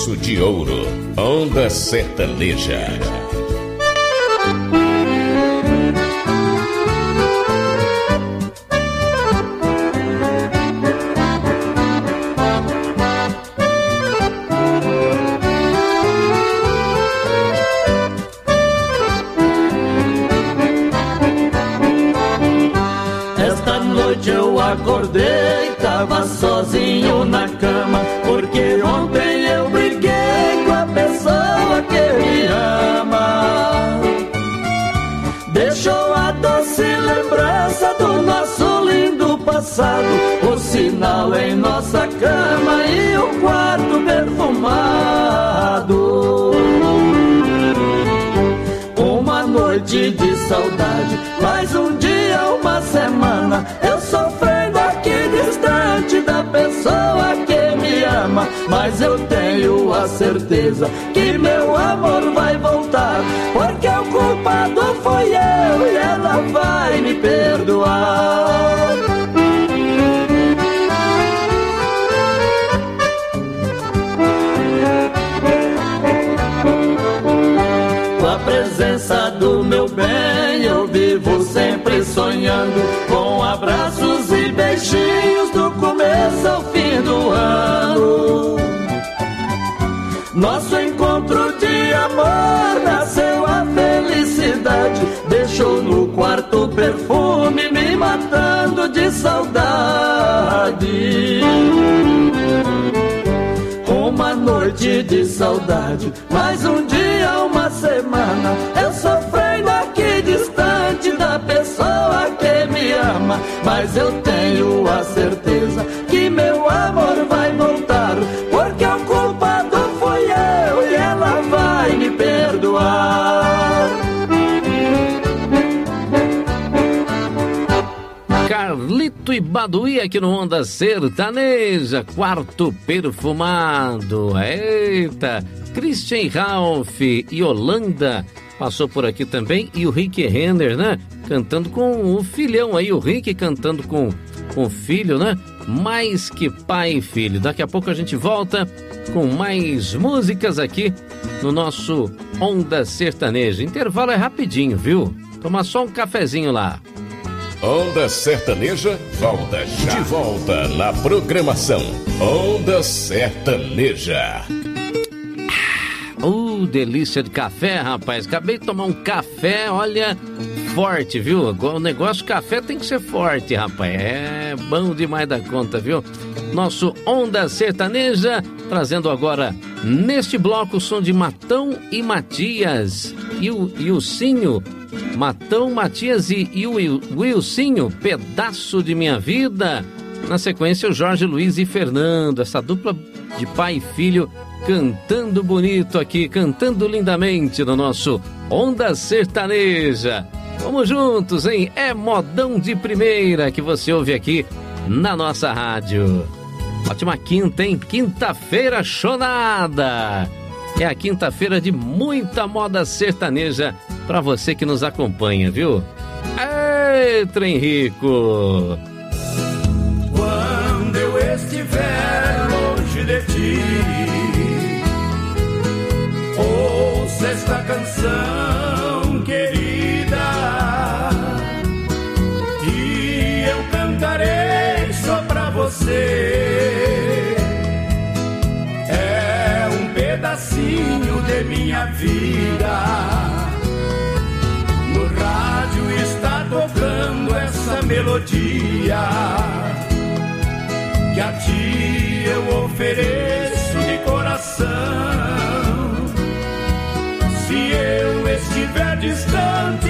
Pedaço de Ouro. Onda Sertaneja. Esta noite eu acordei, tava sozinho na cama, porque ontem eu briguei com a pessoa que me ama. Deixou a doce lembrança do nosso lindo passado, o sinal em nossa cama e o quarto perfumado. Uma noite de saudade, mais um dia, uma semana, eu sofrendo aqui distante da pessoa que me ama. Mas eu tenho a certeza que meu amor vai voltar, porque o culpado foi eu e ela vai me perdoar. Com a presença do meu bem eu vivo sempre sonhando, com abraços e beijinhos do começo ao fim do ano. Nosso encontro de amor nasceu a felicidade, deixou no quarto perfume me matando de saudade. Uma noite de saudade, mais um dia, uma semana, eu sofrendo aqui distante da pessoa que me ama. Mas eu tenho a certeza que meu amor vai voltar, porque o culpado foi eu e ela vai me perdoar. Carlito e Baduí aqui no Onda Sertaneja, quarto perfumado. Eita, Christian Ralph e Yolanda passou por aqui também, e o Rick Renner, né? Cantando com o filhão aí, o Rick cantando com o filho, né? Mais que pai e filho. Daqui a pouco a gente volta com mais músicas aqui no nosso Onda Sertaneja. Intervalo é rapidinho, viu? Tomar só um cafezinho lá. Onda Sertaneja volta já. De volta na programação Onda Sertaneja. Delícia de café, rapaz. Acabei de tomar um café, olha, forte, viu? O negócio café tem que ser forte, rapaz. É bom demais da conta, viu? Nosso Onda Sertaneja, trazendo agora, neste bloco, o som de Matão e Matias. E o Sinho, Matão, Matias e o Wilsinho, Pedaço de Minha Vida. Na sequência, o Jorge Luiz e Fernando, essa dupla de pai e filho cantando bonito aqui, cantando lindamente no nosso Onda Sertaneja. Vamos juntos, hein? É modão de primeira que você ouve aqui na nossa rádio. Ótima quinta, hein? Quinta-feira chonada. É a quinta-feira de muita moda sertaneja pra você que nos acompanha, viu? Ei, trem rico! Quando eu estiver longe de ti, ouça esta canção querida, e eu cantarei só pra você. É um pedacinho de minha vida. No rádio está tocando essa melodia que a ti eu ofereço de coração. Se eu estiver distante,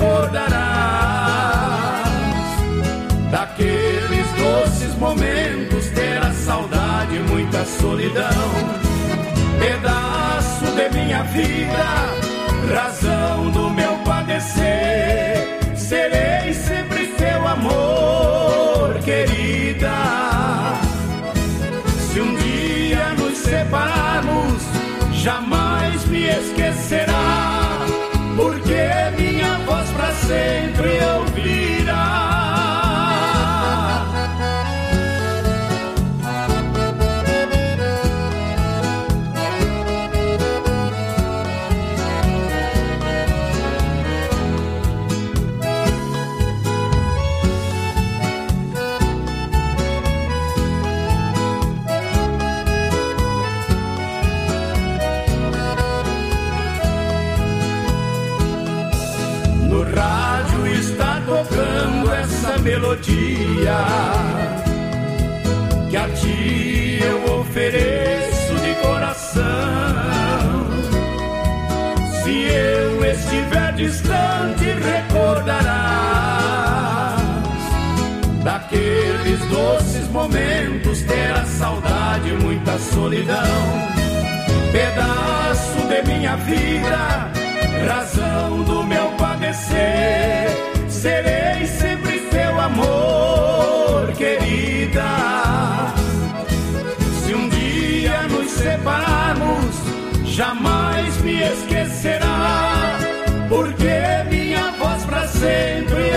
recordarás daqueles doces momentos, terá saudade, muita solidão. Pedaço de minha vida, razão do meu padecer, serei sempre teu amor, querida. Se um dia nos separarmos, jamais me esquecerá, porque minha voz pra sempre ouvirá. está tocando essa melodia que a ti eu ofereço de coração. Se eu estiver distante, recordarás daqueles doces momentos, terá saudade, muita solidão. Pedaço de minha vida, razão do meu padecer, serei sempre teu amor, querida. Se um dia nos separarmos, jamais me esquecerá, porque minha voz pra sempre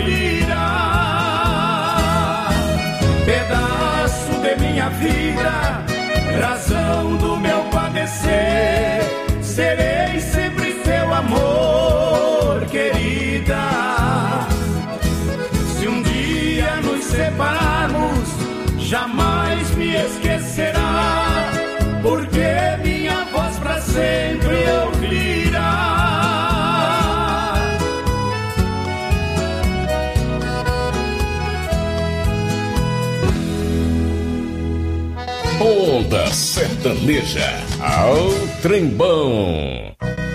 ouvirá. Pedaço de minha vida, razão do meu padecer, serei sempre teu amor, querida. Se um dia nos separarmos, jamais me esquecerá, porque minha voz pra sempre ouvirá. Onda Sertaneja, ao trembão.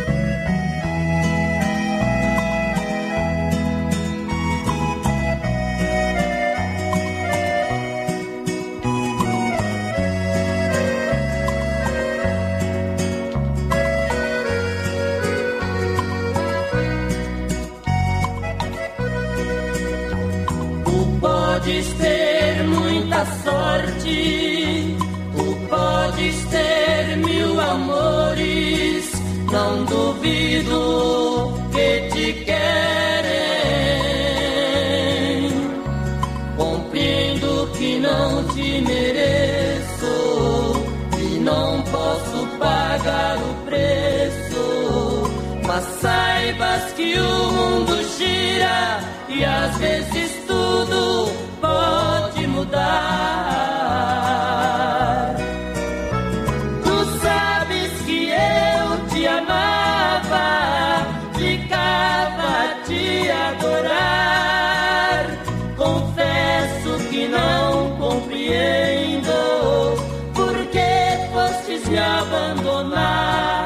Tu podes ter muita sorte, tu podes ter mil amores, não duvido que te querem. Compreendo que não te mereço e não posso pagar o preço, mas saibas que o mundo gira e às vezes tudo pode mudar. Tu sabes que eu te amava, ficava a te adorar. Confesso que não compreendo por que fostes me abandonar.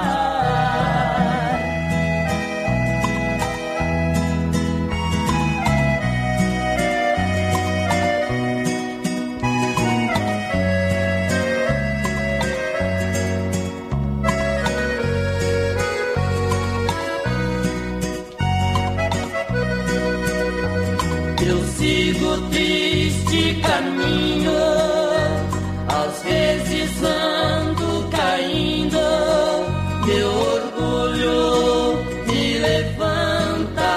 Eu sigo triste caminho, às vezes ando caindo, meu orgulho me levanta.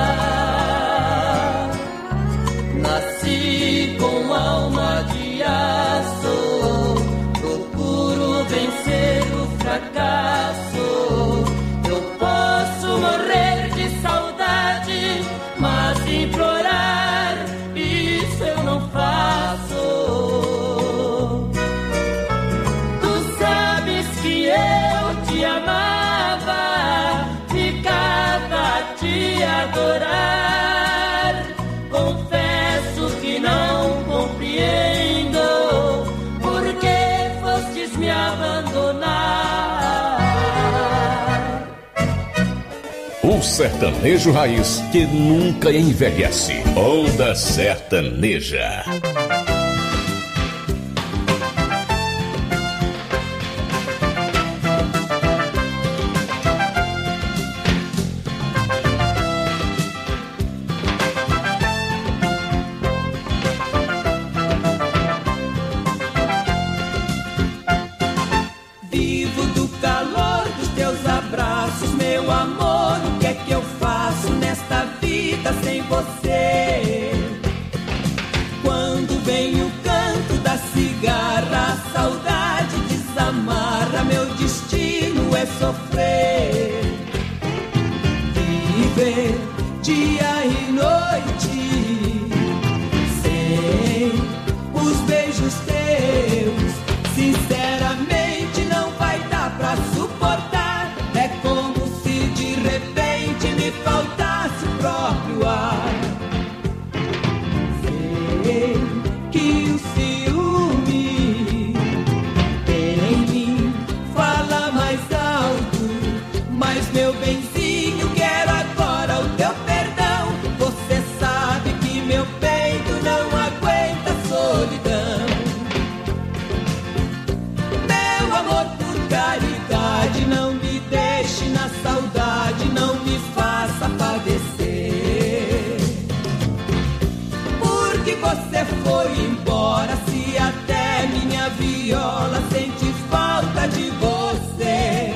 Nasci com alma de aço, procuro vencer o fracasso. Eu posso morrer de saudade, mas implorar, isso eu não faço. Tu sabes que eu te amava, ficava a te adorar. Confesso que não compreendo por que fostes me abandonar. O sertanejo raiz que nunca envelhece. Onda Sertaneja. Vivo do calor dos teus abraços, meu amor. O que é que eu faço nesta vida sem você? Quando vem o canto da cigarra, a saudade desamarra, meu destino é sofrer. Viver dia e noite sem os beijos teus, sinceramente não vai dar pra suportar. É como se de repente me faltasse o próprio ar. Mas meu benzinho, quero agora o teu perdão. Você sabe que meu peito não aguenta a solidão. Meu amor, por caridade, não me deixe na saudade, não me faça padecer. Porque você foi embora, se até minha viola sente falta de você.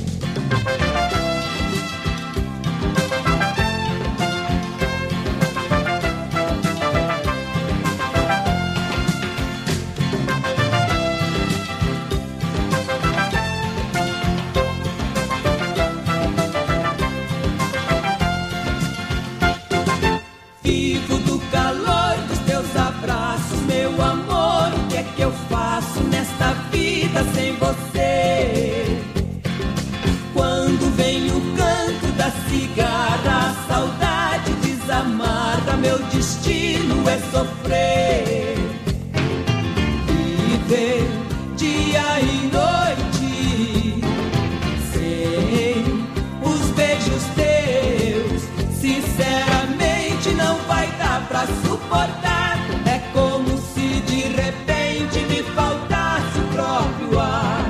Vivo do calor dos teus abraços, meu amor, o que é que eu faço nesta vida sem você? Quando vem o canto da cigarra, a saudade desamarra, meu destino é sofrer. Viver dia e noite sem os beijos teus, sinceramente não vai dar pra suportar. É como se de repente me faltasse o próprio ar.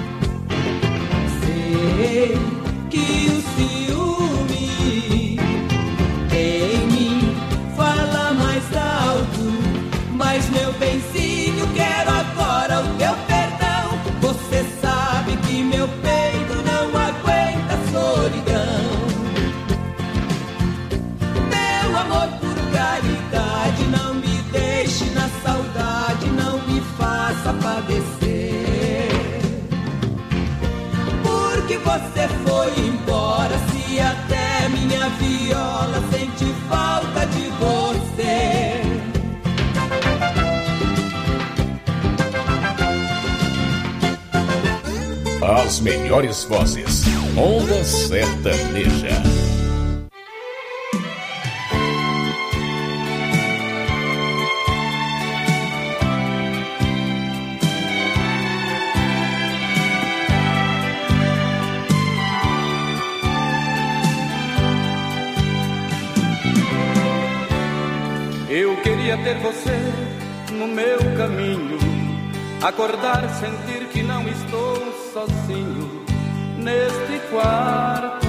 Sei que o ciúme em mim fala mais alto, mas meu benzinho, quero agora o teu perdão. Você sabe que meu peito não aguenta a solidão. Meu amor, por caridade, não me deixe na saudade, não me faça padecer. Porque você foi embora, se até minha viola sente falta de você. As melhores vozes. Onda Sertaneja. Eu queria ter você no meu caminho, acordar, sentir que não estou sozinho neste quarto,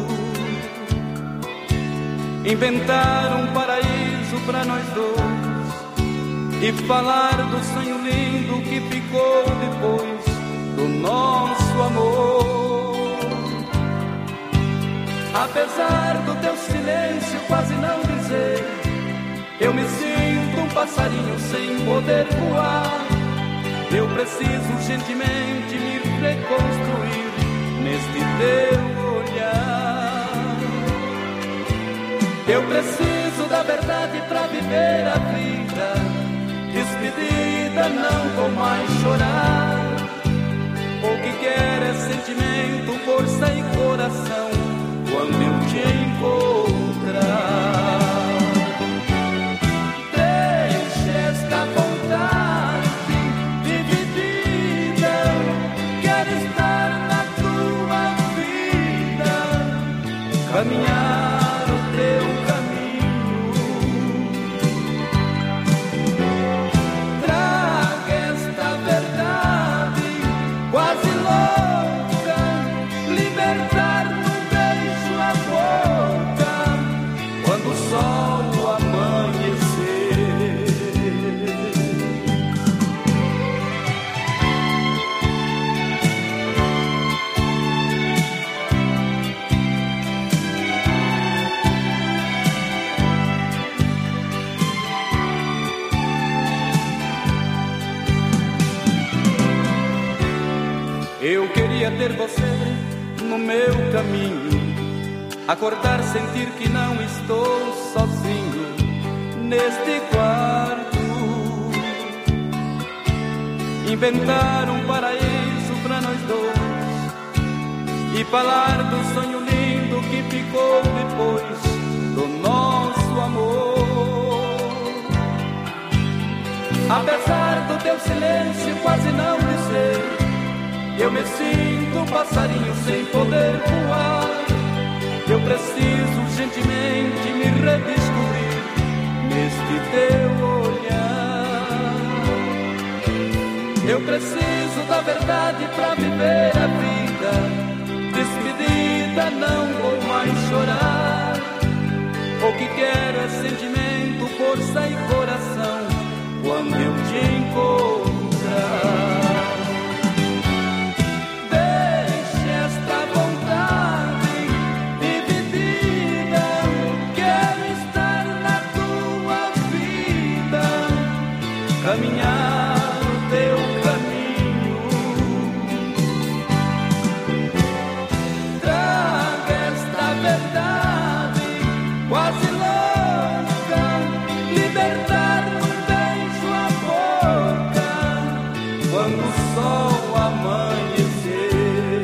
inventar um paraíso pra nós dois e falar do sonho lindo que ficou depois do nosso amor. Apesar do teu silêncio quase não dizer, eu me sinto um passarinho sem poder voar. Eu preciso urgentemente me reconstruir neste teu olhar. Eu preciso da verdade pra viver a vida. Despedida, não vou mais chorar. O que quer é sentimento, força e coração quando eu te encontrar. Caminhar o teu caminho, traga esta verdade quase louca, libertar num beijo a boca, quando o sol amanhecer. Eu queria ter você no meu caminho, acordar, sentir que não estou sozinho neste quarto, inventar um paraíso pra nós dois e falar do sonho lindo que ficou depois do nosso amor. Apesar do teu silêncio quase não dizer, eu me sinto um passarinho sem poder voar. redescobrir neste teu olhar. Eu preciso da verdade pra viver a vida. Despedida, não vou mais chorar. O que quero é sentimento, força e coração quando eu te encontrar. Caminhar o teu caminho, traga esta verdade quase louca, libertar num beijo a boca, quando o sol amanhecer.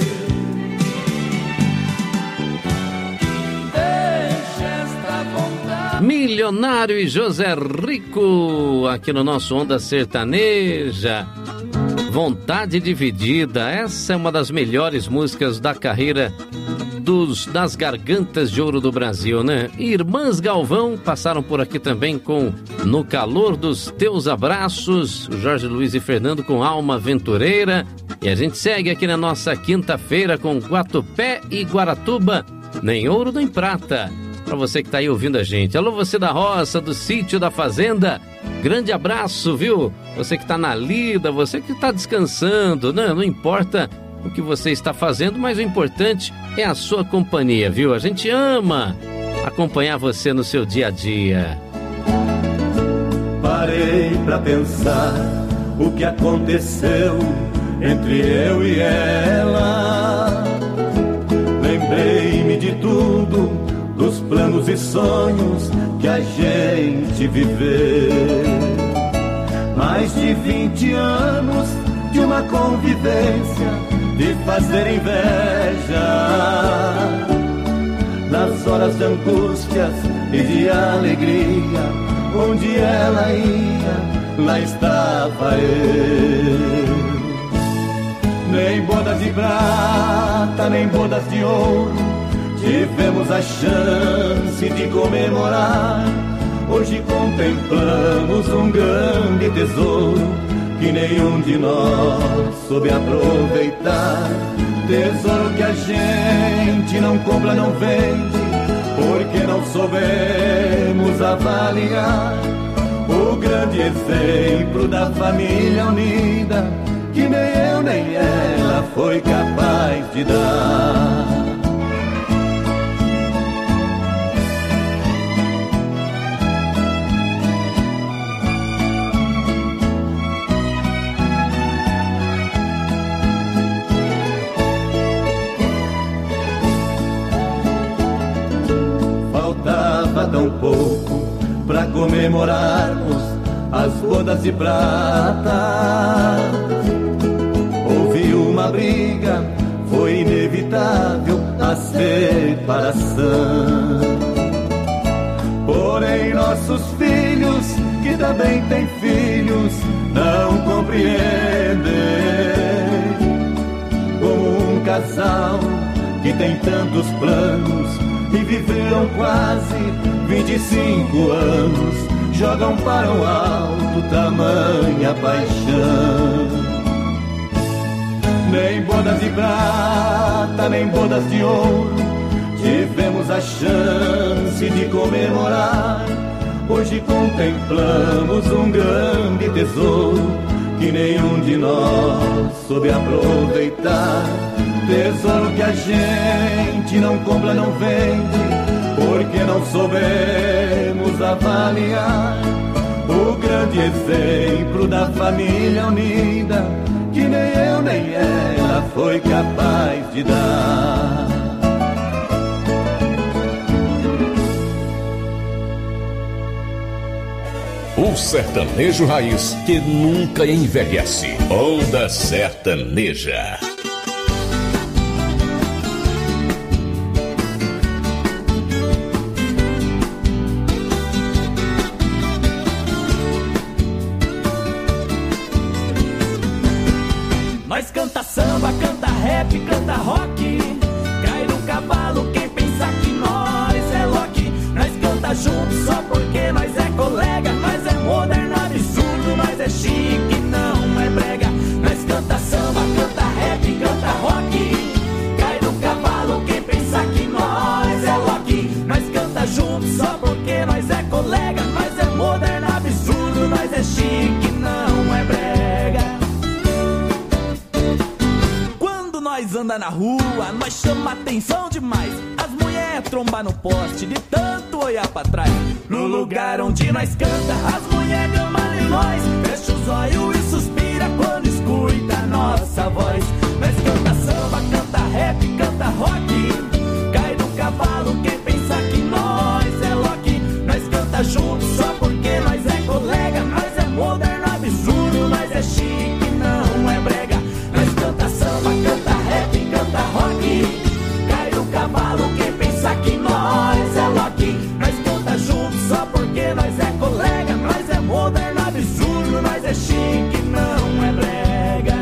Deixa esta vontade. Milionário e José Rico, aqui no nosso Onda Sertaneja. Vontade Dividida, essa é uma das melhores músicas da carreira das Gargantas de Ouro do Brasil, né? Irmãs Galvão passaram por aqui também com No Calor dos Teus Abraços, o Jorge Luiz e Fernando com Alma Aventureira. E a gente segue aqui na nossa quinta-feira com Guatupé e Guaratuba, Nem Ouro Nem Prata. Para você que tá aí ouvindo a gente. Alô, você da roça, do sítio, da fazenda. Grande abraço, viu? Você que tá na lida, você que tá descansando. Não importa o que você está fazendo, mas o importante é a sua companhia, viu? A gente ama acompanhar você no seu dia a dia. Parei pra pensar o que aconteceu entre eu e ela. Lembrei-me de tudo, dos planos e sonhos que a gente viveu. Mais de 20 anos de uma convivência, de fazer inveja. Nas horas de angústias e de alegria, onde ela ia, lá estava eu. Nem bodas de prata, nem bodas de ouro, tivemos a chance de comemorar. Hoje contemplamos um grande tesouro que nenhum de nós soube aproveitar. Tesouro que a gente não compra, não vende, porque não soubemos avaliar. O grande exemplo da família unida, que nem eu nem ela foi capaz de dar. Tão pouco pra comemorarmos as bodas de prata. Houve uma briga, foi inevitável a separação. Porém nossos filhos, que também têm filhos, não compreendem como um casal que tem tantos planos e viveram quase 25 anos, jogam para o alto tamanha paixão. Nem bodas de prata, nem bodas de ouro, tivemos a chance de comemorar. Hoje contemplamos um grande tesouro que nenhum de nós soube aproveitar. Tesouro que a gente não compra, não vende, porque não soubemos avaliar. O grande exemplo da família unida, que nem eu nem ela foi capaz de dar. O sertanejo raiz que nunca envelhece. Onda Sertaneja. Nós canta samba, canta rap, canta rock. Cai no cavalo quem pensa que nós é Loki. Nós canta junto loucura na rua, nós chama atenção demais. As mulher tromba no poste de tanto olhar pra trás. No lugar onde nós canta, as mulher gamam em nós. Fecha os olhos e suspira quando escuta nossa voz. Nós canta samba, canta rap, canta rock. Cai do cavalo quem pensa que nós é Loki. Nós canta junto só porque nós é colega. Nós é moderno, absurdo, nós é chique, não é brega. Nós canta samba, canta rap, canta rock. Cai do cavalo quem pensa que nós é Loki. Nós canta junto só porque nós é colega. Nós é moderno, absurdo, nós é chique, não é brega.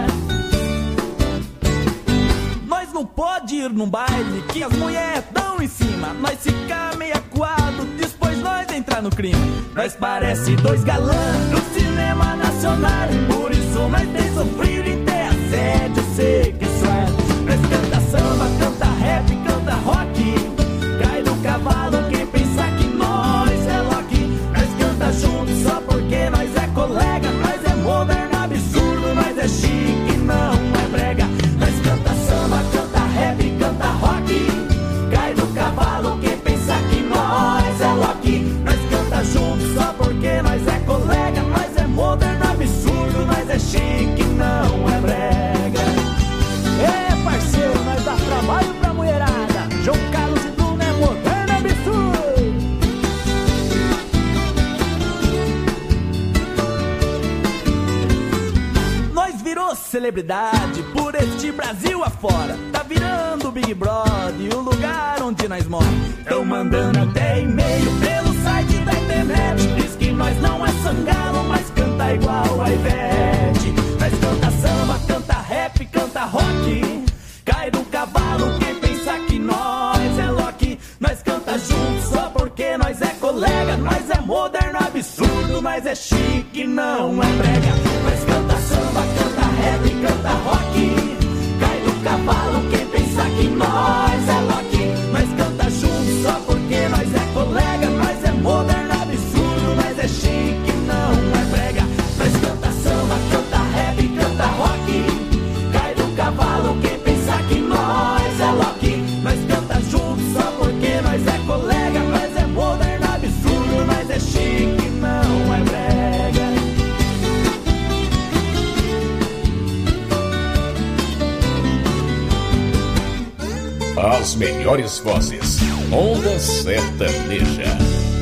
Nós não pode ir num baile que as mulheres dão em cima. Nós fica meio acuado, depois nós entrar no crime. Nós parece dois galãs do cinema nacional. Por isso nós tem sofrido em ter assédio sexual. Nós canta samba, canta rap, canta rock. Cai do cavalo quem pensa que nós é Loki. Nós canta junto só porque nós é colega. Nós é moderno, absurdo, nós é chique, não é brega. Nós canta samba, canta rap, canta rock. Cai do cavalo quem pensa que nós é Loki. Nós canta junto só porque nós é colega. Nós é moderno, absurdo, nós é chique, não é brega. É parceiro, nós dá trabalho pra mulherada. João Carlos e Bruno é moderno, absurdo. Nós virou celebridade por este Brasil afora. Tá virando o Big Brother, o lugar onde nós moramos. Tão mandando até e-mail pelo site da internet. Diz que nós não é sangalo, mas canta igual a Ivete. Nós canta samba, canta rap, canta rock. Cai do cavalo quem pensa que nós é Loki. Nós canta junto só porque nós é colega. Nós é moderno, absurdo, nós é chique, não é brega. Nós canta samba, canta rap, canta rock. Cai do cavalo quem pensa que nós é Loki. Nós canta junto só porque nós é colega. Nós é moderno, absurdo, nós é chique, não é brega. Nós canta samba, canta rap, canta rock. Cai do cavalo quem pensa que nós é Loki. Nós canta junto só porque nós é colega. Nós é moderno, absurdo, nós é chique, não é brega. As melhores vozes. Onda Sertaneja.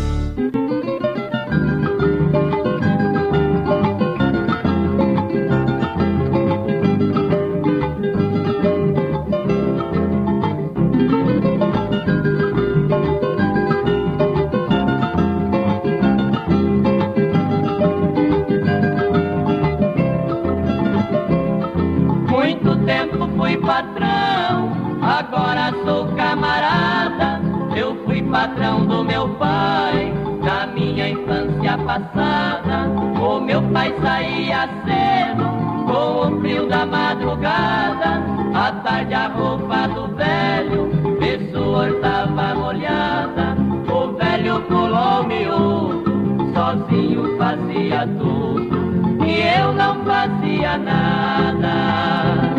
Muito tempo fui patrão, agora sou camarada. Eu fui patrão do meu pai, na minha infância passada. O meu pai saía cedo, com o frio da madrugada. À tarde a roupa do velho, de suor tava molhada. O velho pulou miúdo, sozinho fazia tudo, e eu não fazia nada.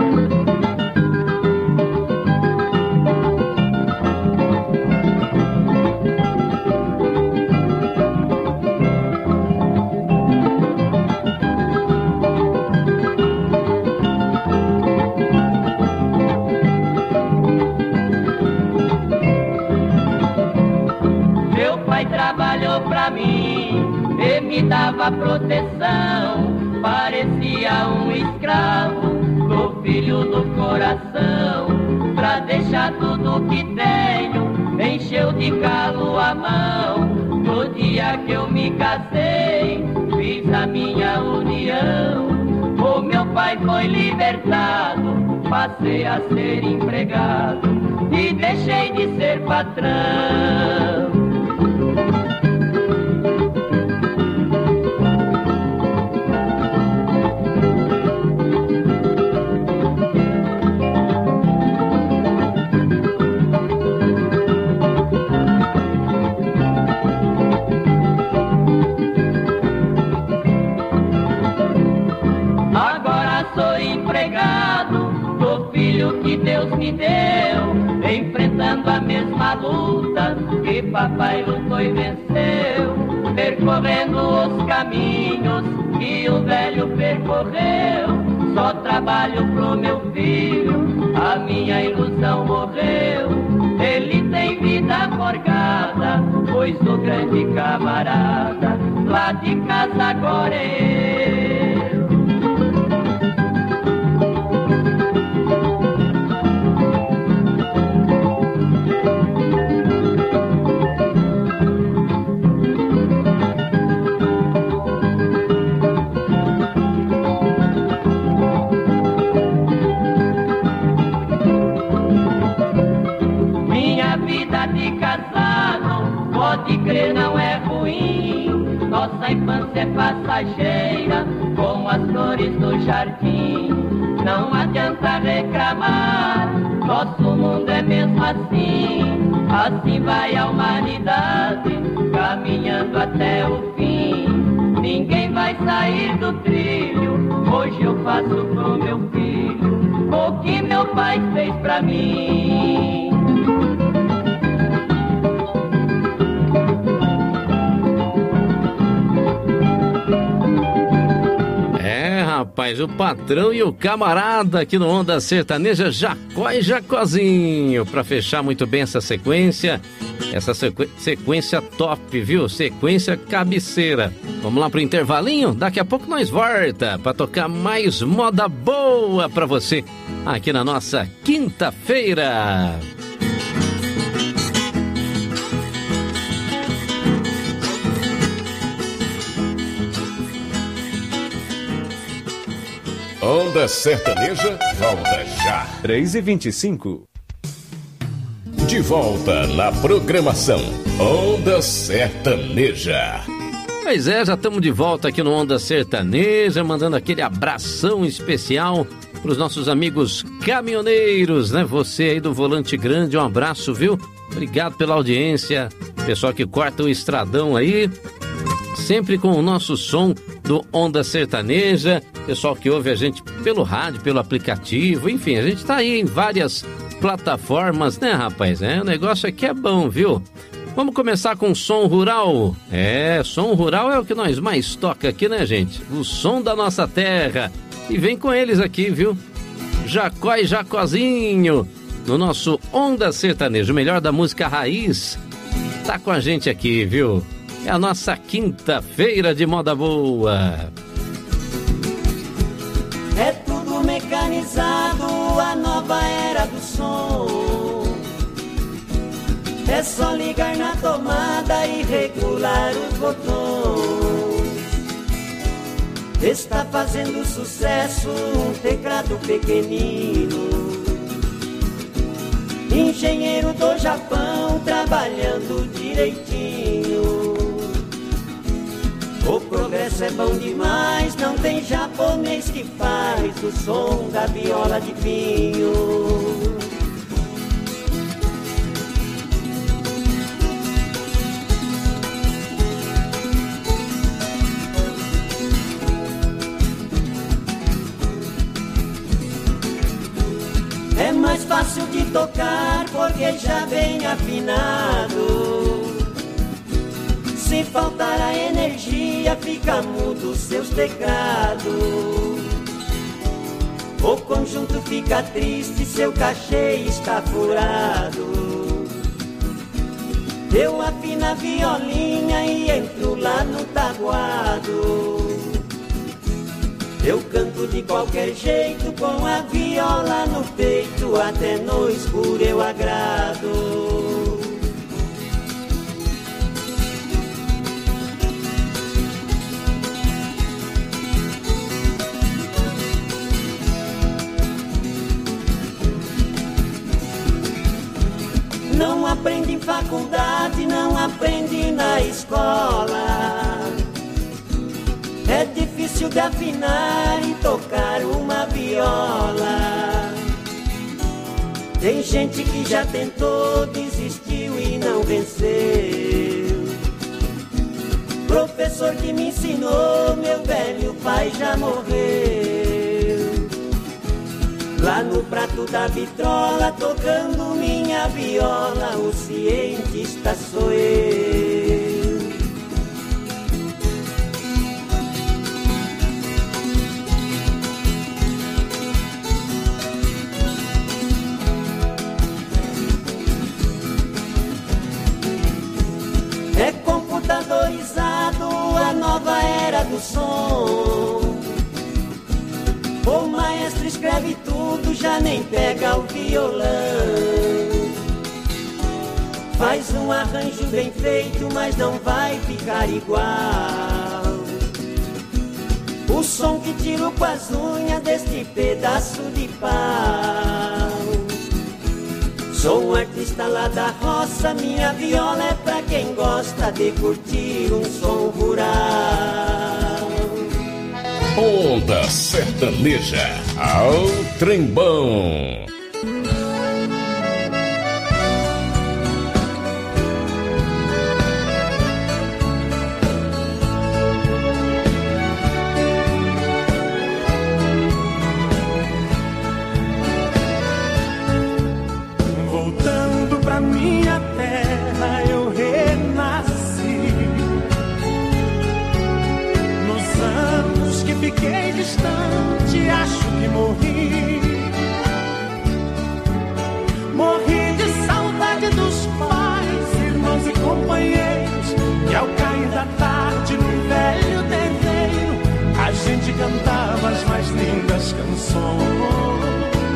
Trabalhou pra mim e me dava proteção. Parecia um escravo do filho do coração. Pra deixar tudo que tenho, encheu de calo a mão. No dia que eu me casei, fiz a minha união. O meu pai foi libertado, passei a ser empregado e deixei de ser patrão. Agora sou empregado do filho que Deus me enfrentando a mesma luta que papai lutou e venceu, percorrendo os caminhos que o velho percorreu. Só trabalho pro meu filho, a minha ilusão morreu. Ele tem vida forgada, pois o grande camarada lá de casa agora é eu. Pode crer, não é ruim. Nossa infância é passageira, como as flores do jardim. Não adianta reclamar, nosso mundo é mesmo assim. Assim vai a humanidade, caminhando até o fim. Ninguém vai sair do trilho, hoje eu faço pro meu filho o que meu pai fez pra mim. Rapaz, o patrão e o camarada aqui no Onda Sertaneja, Jacó e Jacozinho, para fechar muito bem essa sequência top, viu? Sequência cabeceira. Vamos lá pro intervalinho? Daqui a pouco nós volta para tocar mais moda boa para você aqui na nossa quinta-feira. Onda Sertaneja volta já. 3h25. De volta na programação Onda Sertaneja. Pois é, já estamos de volta aqui no Onda Sertaneja, mandando aquele abração especial para os nossos amigos caminhoneiros, né? Você aí do Volante Grande, um abraço, viu? Obrigado pela audiência. Pessoal que corta o estradão aí, sempre com o nosso som do Onda Sertaneja, pessoal que ouve a gente pelo rádio, pelo aplicativo, enfim, a gente tá aí em várias plataformas, né, rapaz? O negócio aqui é bom, viu? Vamos começar com som rural. Som rural é o que nós mais toca aqui, né, gente? O som da nossa terra. E vem com eles aqui, viu? Jacó e Jacozinho, no nosso Onda Sertaneja, o melhor da música raiz, tá com a gente aqui, viu? É a nossa quinta-feira de moda boa. É tudo mecanizado, a nova era do som. É só ligar na tomada e regular os botões. Está fazendo sucesso um teclado pequenino. Engenheiro do Japão trabalhando direitinho. O progresso é bom demais, não tem japonês que faz o som da viola de pinho. É mais fácil de tocar porque já vem afinado. Se faltar a energia, fica mudo os seus teclados. O conjunto fica triste, seu cachê está furado. Eu afino a violinha e entro lá no tabuado. Eu canto de qualquer jeito, com a viola no peito, até no escuro eu agrado. Não aprende em faculdade, não aprende na escola. É difícil de afinar e tocar uma viola. Tem gente que já tentou, desistiu e não venceu. Professor que me ensinou, meu velho pai já morreu. Lá no prato da vitrola, tocando minha viola, o cientista sou eu. É computadorizado a nova era do som. O maestro escreve tudo, já nem pega o violão. Faz um arranjo bem feito, mas não vai ficar igual. O som que tiro com as unhas deste pedaço de pau. Sou um artista lá da roça, minha viola é pra quem gosta de curtir um som rural. Onda Sertaneja ao Trembão. Voltando pra minha terra, eu renasci. Nos anos que fiquei distante, acho que morri. Morri de saudade dos pais, irmãos e companheiros, que ao cair da tarde no velho terreiro, a gente cantava as mais lindas canções.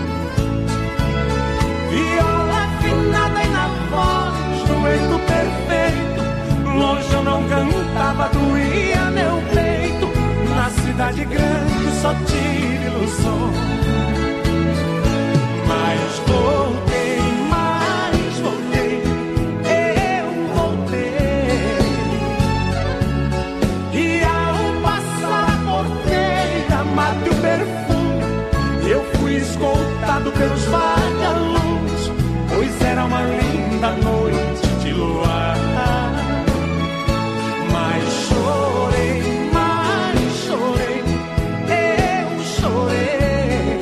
Viola afinada e na voz, dueto perfeito. Longe eu não cantava, doía meu peito. Na cidade grande só tive ilusão. Mas voltei, eu voltei. E ao passar a porteira, mate o perfume, eu fui escoltado pelos vagalumes, pois era uma linda noite de luar. Mas chorei, eu chorei,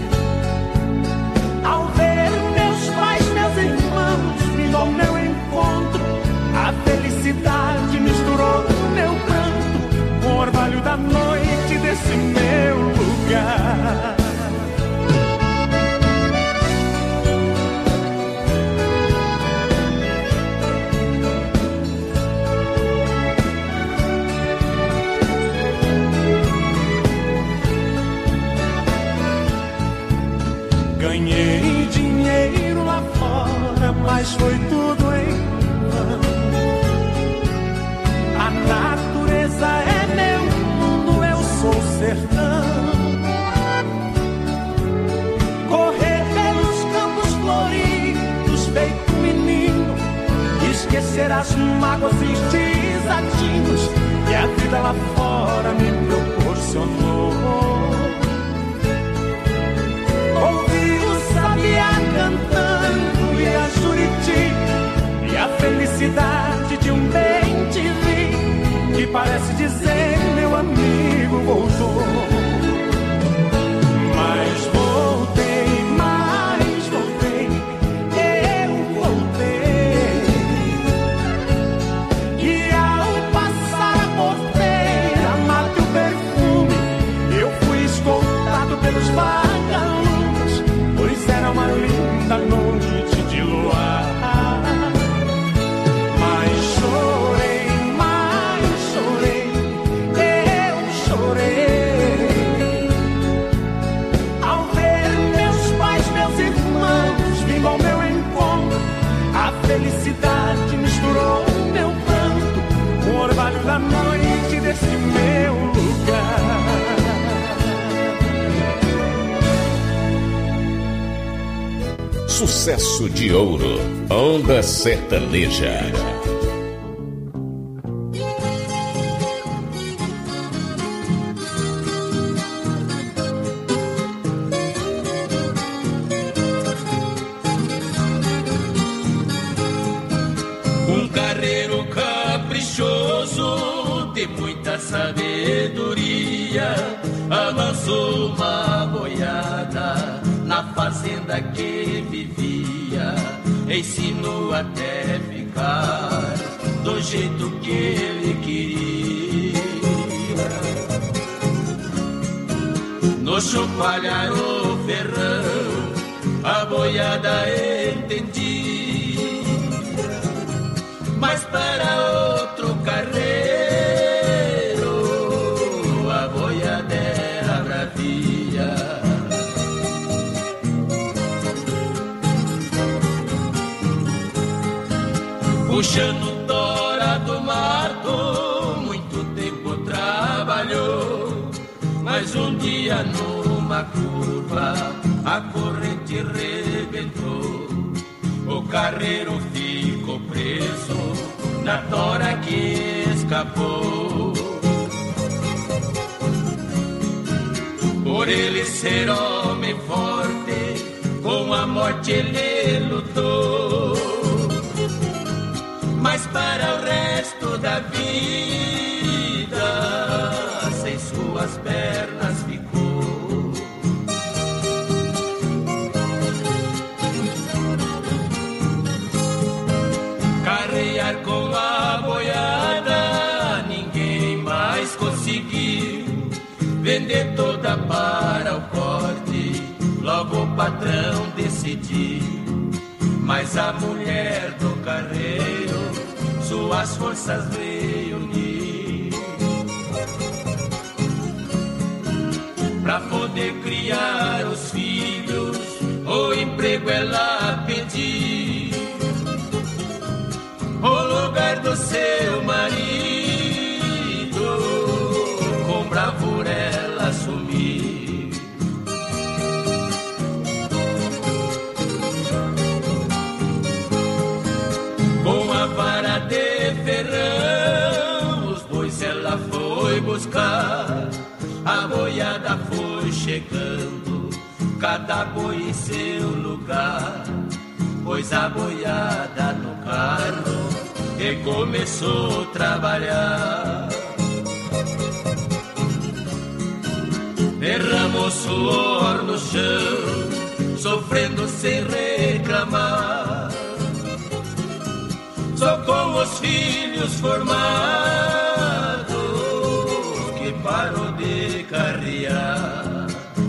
ao ver meus pais, meus irmãos vindo ao meu encontro. A felicidade misturou meu canto com o orvalho da noite desse meu lugar. Ganhei dinheiro lá fora, mas foi tudo em vão. A natureza é meu mundo, eu sou o sertão. Correr pelos campos floridos, feito menino, esquecer as mágoas e desatinos que a vida lá fora me proporcionou. Ouvi o sabiá cantando e a Juriti, e a felicidade de um bem te vi, que parece dizer meu amigo voltou. Mas voltei, eu voltei. E ao passar a porteira, mate o perfume, eu fui escoltado pelos vagalumes, pois era uma linda noite de luar. Mas chorei, eu chorei, ao ver meus pais, meus irmãos vindo ao meu encontro. A felicidade misturou meu canto com o orvalho da noite desse meu lugar. Sucesso de ouro, Onda Sertaneja. Um carreiro caprichoso de muita sabedoria avançou uma boiada na fazenda que vivia, ensinou até ficar do jeito que ele queria. No chupalhar o ferrão, a boiada entendia, mas para outro carreiro a boiada era bravia. Puxando tora do mato, muito tempo trabalhou, mas um dia numa curva a corrente rebentou. O carreiro ficou preso na tora que escapou. Por ele ser homem forte, com a morte ele lutou, mas para o resto da vida sem suas pernas ficou. Carrear com a boiada ninguém mais conseguiu, vender toda para o corte, logo o patrão decidiu. Mas a mulher do carreiro suas forças veio unir, pra poder criar os filhos, o emprego ela pediu, o lugar do seu marido, com bravura ela assumiu. Com a vara de ferrão, os bois ela foi buscar, a boiada foi chegando, cada boi em seu lugar, pôs a boiada no carro e começou a trabalhar. Derramou suor no chão, sofrendo sem reclamar, só com os filhos formados que parou de carrear.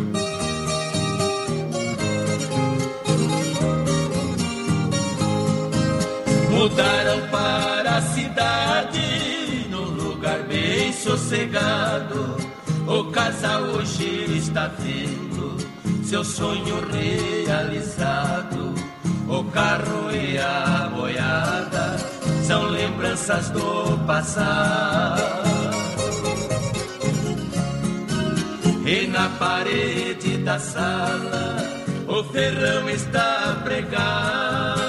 Mudaram para a cidade, num lugar bem sossegado. O casal hoje está tendo seu sonho realizado. O carro e a boiada são lembranças do passado. E na parede da sala o ferrão está pregado,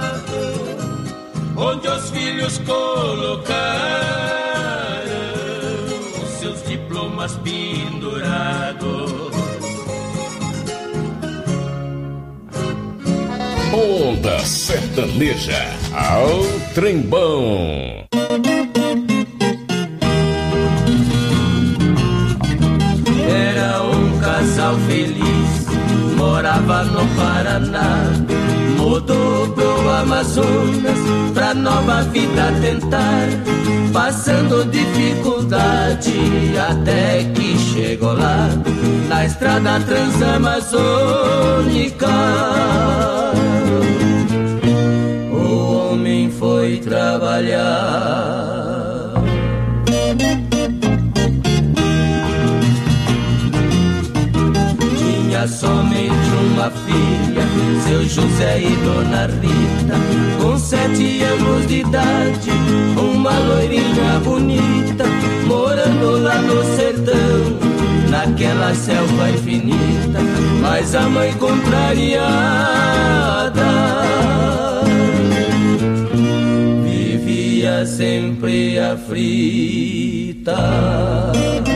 onde os filhos colocaram seus diplomas pendurados. Onda Sertaneja ao Trembão. Era um casal feliz, morava no Paraná, mudou pro Amazonas pra nova vida tentar, passando dificuldade até que chegou lá, na estrada transamazônica. O homem foi trabalhar. Tinha somente uma filha, seu José e Dona Rita, com 7 anos de idade, uma loirinha bonita, morando lá no sertão, naquela selva infinita. Mas a mãe contrariada vivia sempre aflita.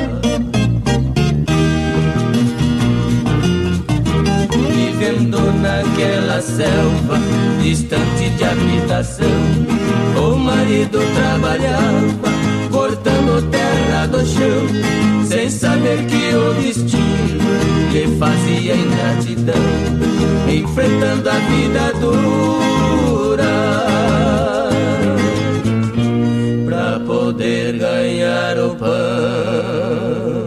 Vivendo naquela selva, distante de habitação, o marido trabalhava, cortando terra do chão, sem saber que o destino lhe fazia ingratidão. enfrentando a vida dura, pra poder ganhar o pão.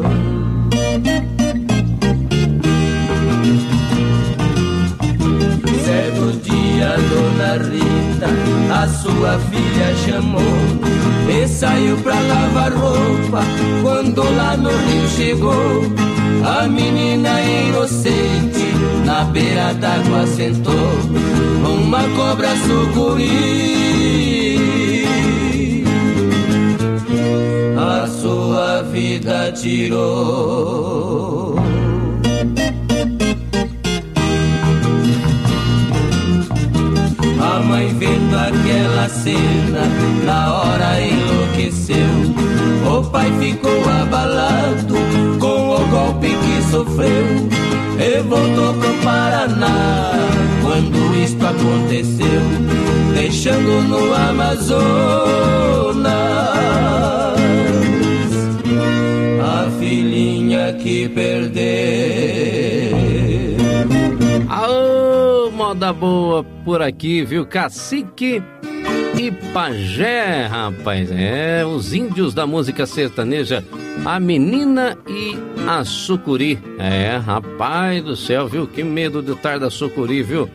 Certo dia a dona Rita a sua filha chamou e saiu pra lavar roupa. Quando lá no rio chegou, a menina inocente na beira d'água sentou, uma cobra sucuri a sua vida tirou. A mãe vendo aquela cena, na hora enlouqueceu. O pai ficou abalado com o golpe que sofreu e voltou pro Paraná quando isto aconteceu, deixando no Amazonas a filhinha que perdeu. Aô, moda boa por aqui, viu? Cacique e Pajé, rapaz. É, os índios da música sertaneja, a menina e a sucuri. É, rapaz do céu, viu? Que medo de estar da sucuri, viu?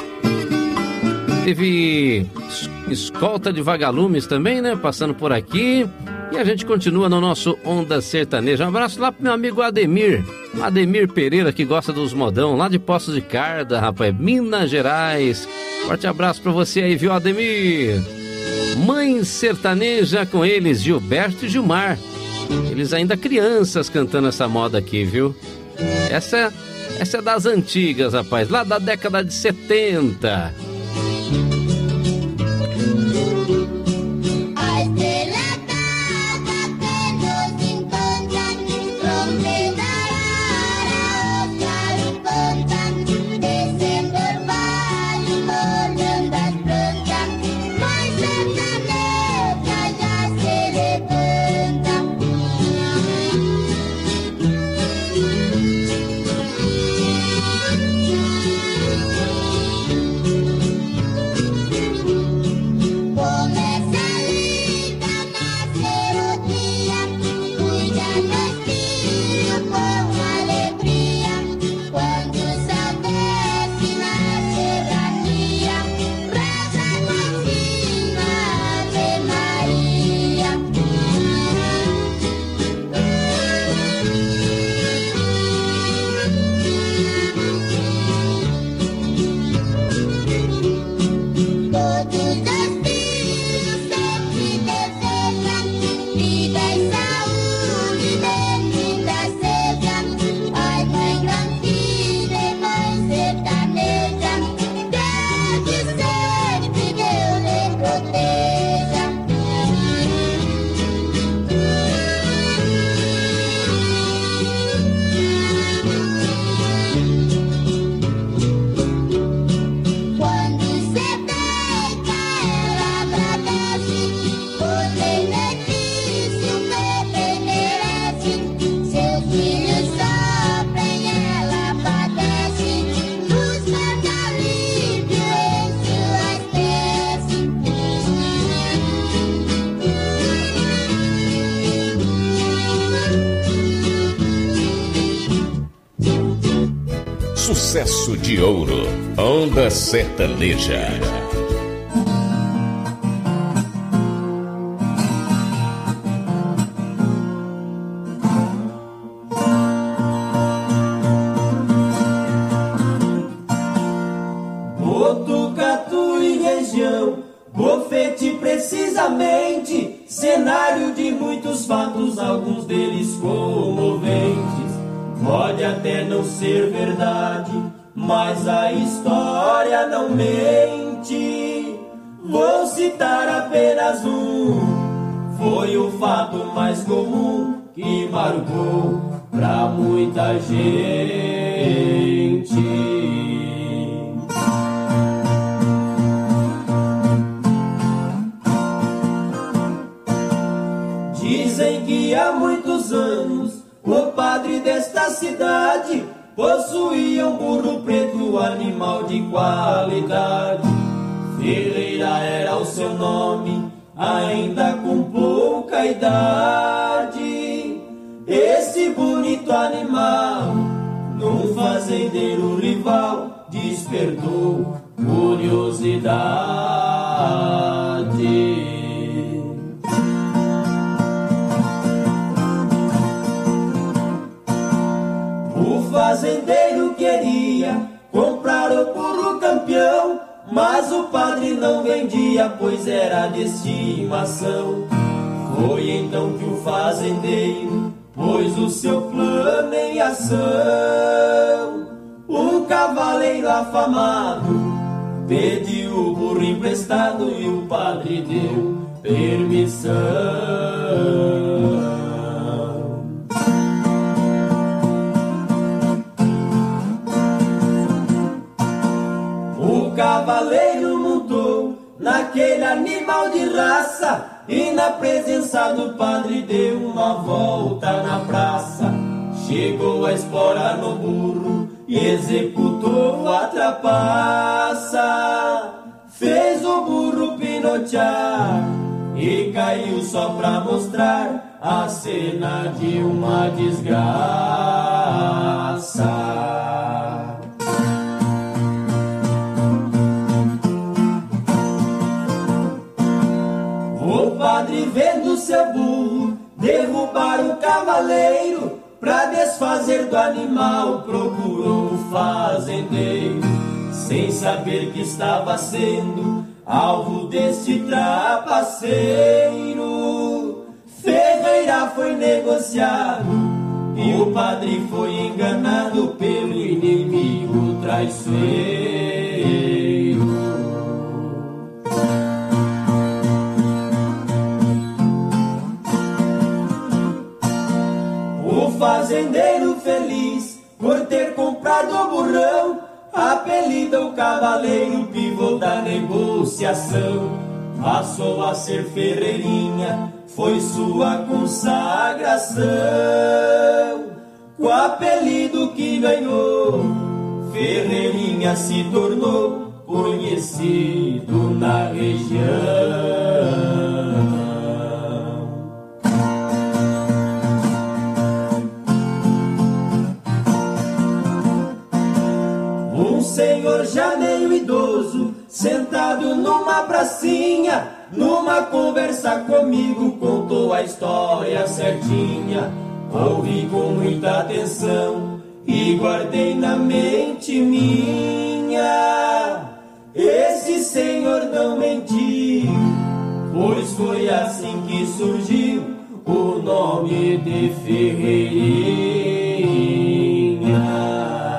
Teve escolta de vagalumes também, né? Passando por aqui. E a gente continua no nosso Onda Sertaneja. Um abraço lá pro meu amigo Ademir Pereira, que gosta dos modão, lá de Poços de Caldas, rapaz, Minas Gerais. Forte abraço pra você aí, viu, Ademir? Mãe sertaneja com eles, Gilberto e Gilmar. Eles ainda crianças cantando essa moda aqui, viu? Essa é das antigas, rapaz, lá da década de 70. Sucesso de ouro, Onda Sertaneja. Botucatu e região, Bofete precisamente, cenário de muitos fatos, alguns deles comoventes. Pode até não ser verdade, mas a história não mente. Vou citar apenas um, foi o fato mais comum que marcou pra muita gente. Dizem que há muitos anos o padre desta cidade possuía um burro preto, animal de qualidade. Ferreira era o seu nome, ainda com pouca idade. Esse bonito animal, num fazendeiro rival, despertou curiosidade. O fazendeiro queria comprar o burro campeão, mas o padre não vendia, pois era de estimação. Foi então que o fazendeiro pôs o seu plano em ação. Um cavaleiro afamado pediu o burro emprestado e o padre deu permissão. O cavaleiro montou naquele animal de raça e na presença do padre deu uma volta na praça. Chegou a espora no burro e executou a trapaça. Fez o burro pinotear e caiu só pra mostrar a cena de uma desgraça. O padre, vendo seu burro derrubar o cavaleiro, pra desfazer do animal procurou o fazendeiro, sem saber que estava sendo alvo deste trapaceiro. Ferreira foi negociado e o padre foi enganado pelo inimigo traiçoeiro. O fazendeiro feliz por ter comprado o burrão, apelida o cavaleiro pivô da negociação. Passou a ser Ferreirinha, foi sua consagração. Com o apelido que ganhou, Ferreirinha se tornou conhecido na região. Um senhor já meio idoso, sentado numa pracinha, numa conversa comigo, contou a história certinha. Ouvi com muita atenção e guardei na mente minha. Esse senhor não mentiu, pois foi assim que surgiu o nome de Ferreirinha.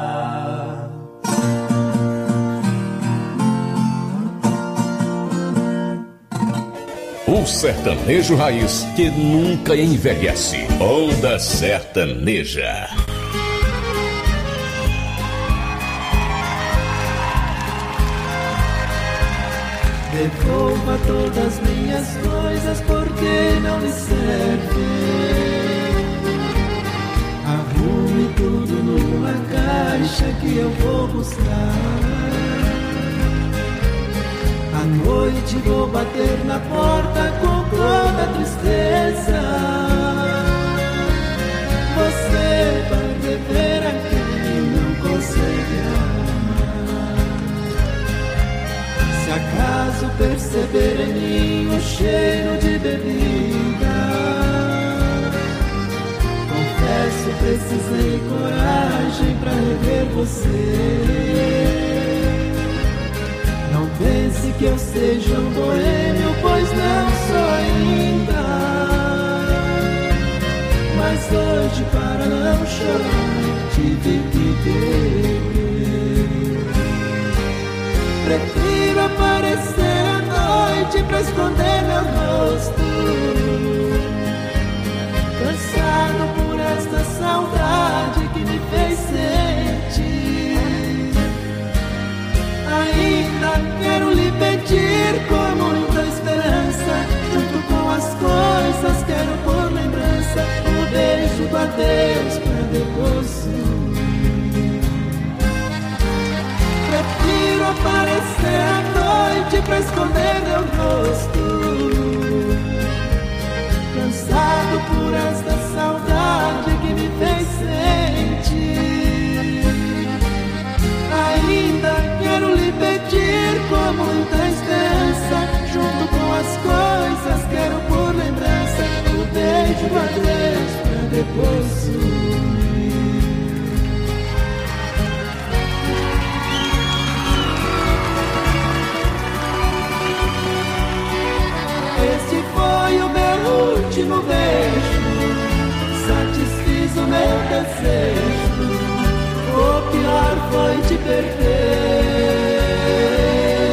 O sertanejo raiz que nunca envelhece. Onda Sertaneja. Devolva todas minhas coisas porque não me servem. Arrume tudo numa caixa que eu vou buscar. À noite vou bater na porta com toda tristeza. Você vai rever a quem não consegue amar. Se acaso perceber em mim o cheiro de bebida, confesso, precisei coragem pra rever você. Não pense que eu seja um boêmio, pois não sou ainda. Mas hoje, para não chorar, tive que beber. Prefiro aparecer à noite pra esconder meu rosto, cansado por esta saudade que me fez sentir. Ainda quero lhe pedir como teu rosto, cansado por esta saudade que me fez sentir. Ainda quero lhe pedir com muita esperança, junto com as coisas quero por lembrança o beijo do adeus pra depois sumir. Este foi o meu último beijo, satisfiz o meu desejo, o pior foi te perder.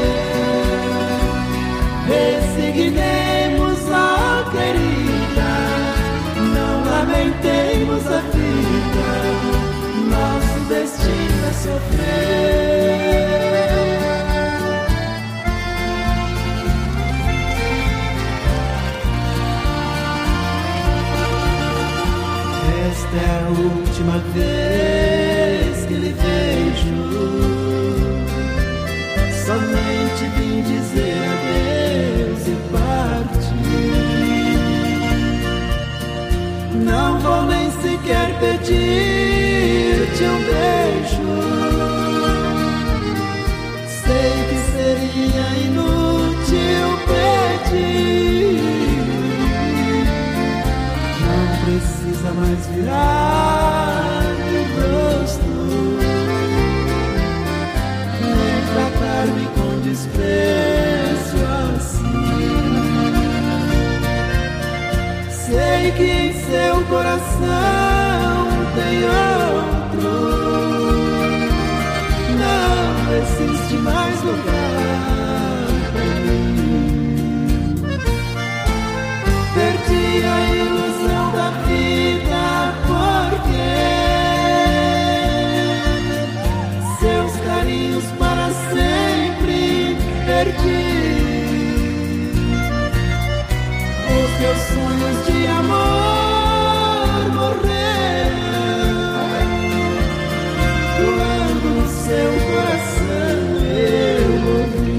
Resignemos, ó querida, não lamentemos a vida, nosso destino é sofrer. Esta é a última vez que lhe vejo, somente vim dizer adeus e partir. Não vou nem sequer pedir-te um beijo, sei que seria inútil pedir. Não precisa mais virar o rosto, nem tratar-me com desprezo assim. Sei que em seu coração tem outro, não existe mais lugar pra mim. Perdi a ilusão da vida porque seus carinhos para sempre perdi. Os teus sonhos de amor morreram quando no seu coração eu ouvi.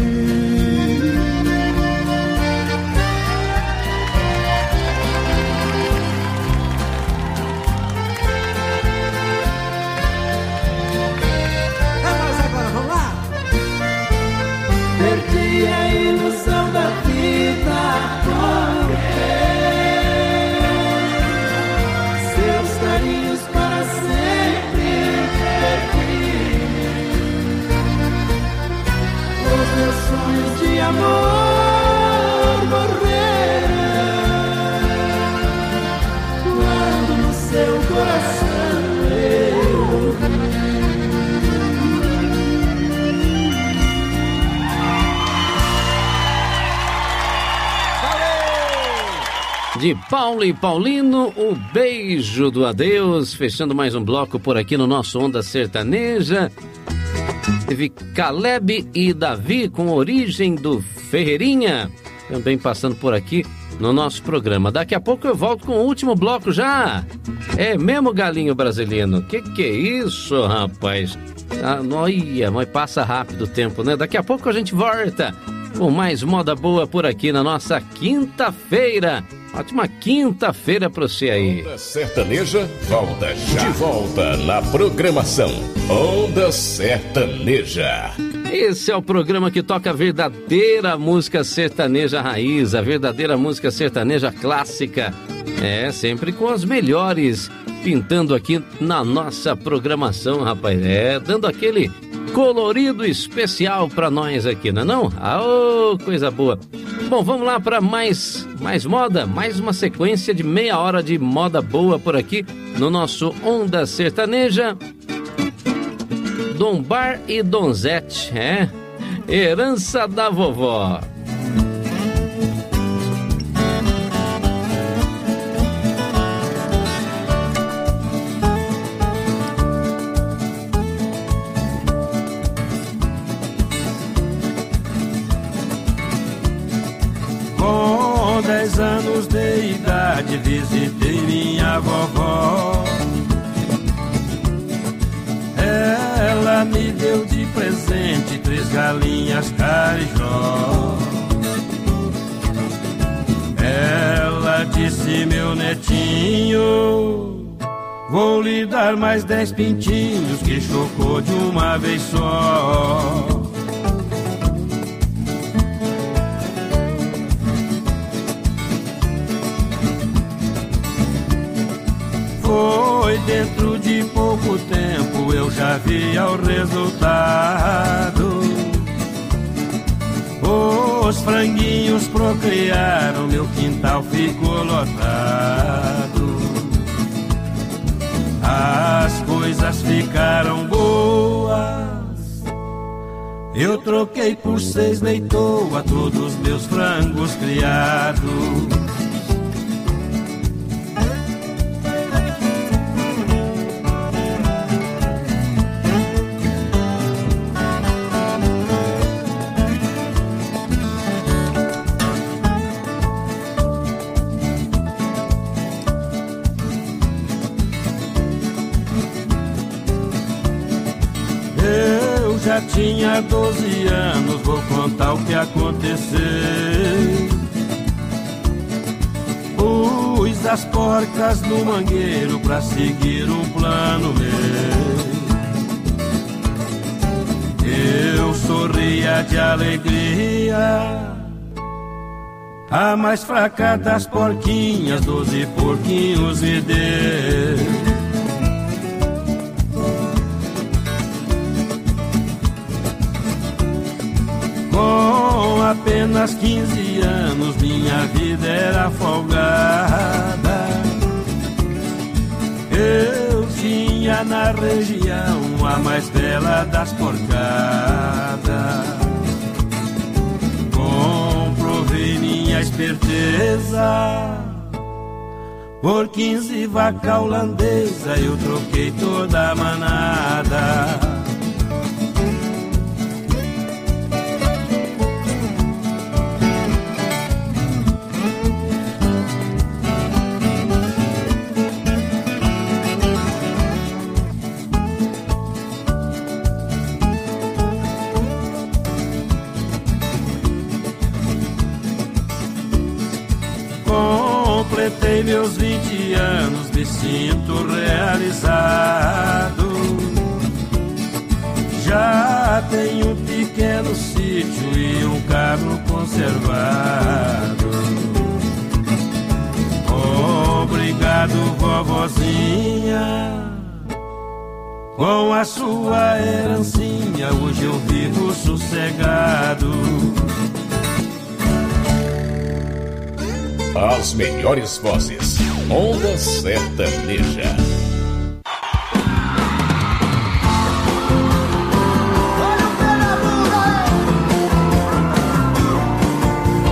Perdi a ilusão da vida porque seus carinhos para sempre perdi. Os meus sonhos de amor morreram quando no seu coração eu ouvi. De Paulo e Paulino, o beijo do adeus, fechando mais um bloco por aqui no nosso Onda Sertaneja. Teve Caleb e Davi com Origem do Ferreirinha, também passando por aqui no nosso programa. Daqui a pouco eu volto com o último bloco já. É mesmo, galinho brasileiro? Que é isso, rapaz? Olha, mas passa rápido o tempo, né? Daqui a pouco a gente volta com mais moda boa por aqui na nossa quinta-feira. Ótima quinta-feira pra você aí. Onda Sertaneja volta já. De volta na programação Onda Sertaneja. Esse é o programa que toca a verdadeira música sertaneja raiz, a verdadeira música sertaneja clássica. É, sempre com as melhores pintando aqui na nossa programação, rapaz. É, dando aquele colorido especial pra nós aqui, não é não? Ah, coisa boa. Bom, vamos lá para mais moda, mais uma sequência de meia hora de moda boa por aqui no nosso Onda Sertaneja. Dom Bar e Donzete, herança da vovó. Com 10 anos de idade visitei minha vovó. Ela me deu de presente 3 galinhas carijó. disse meu netinho, vou lhe dar mais 10 pintinhos que chocou de uma vez só. Foi dentro de pouco tempo, eu já via o resultado. Os franguinhos procriaram, meu quintal ficou lotado. As coisas ficaram boas, eu troquei por 6 leitoa todos meus frangos criados. Já tinha 12 anos, vou contar o que aconteceu. Pus as porcas no mangueiro pra seguir um plano meu. Eu sorria de alegria, a mais fraca das porquinhas 12 porquinhos me deu. Com apenas 15 anos minha vida era folgada. Eu tinha na região a mais bela das porcadas. Comprovei minha esperteza, por 15 vaca holandesa eu troquei toda a manada. Completei meus 20 anos, me sinto realizado. Já tenho um pequeno sítio e um carro conservado. Obrigado, vovozinha, com a sua herancinha hoje eu vivo sossegado. As melhores vozes, Onda Sertaneja.